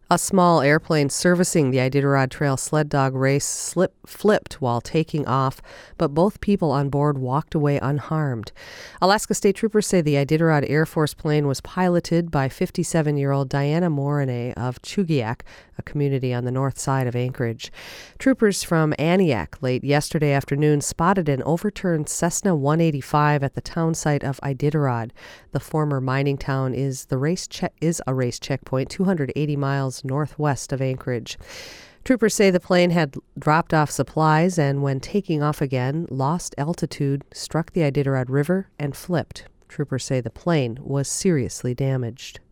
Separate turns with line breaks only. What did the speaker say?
A small airplane servicing the Iditarod Trail sled dog race flipped while taking off, but both people on board walked away unharmed. Alaska State Troopers say the Iditarod Air Force plane was piloted by 57-year-old Diana Morinay of Chugiak, a community on the north side of Anchorage. Troopers from Aniak late yesterday afternoon spotted an overturned Cessna 185 at the town site of Iditarod. The former mining town is a race checkpoint 280 miles northwest of Anchorage. Troopers say the plane had dropped off supplies and, when taking off again, lost altitude, struck the Iditarod River, and flipped. Troopers say the plane was seriously damaged.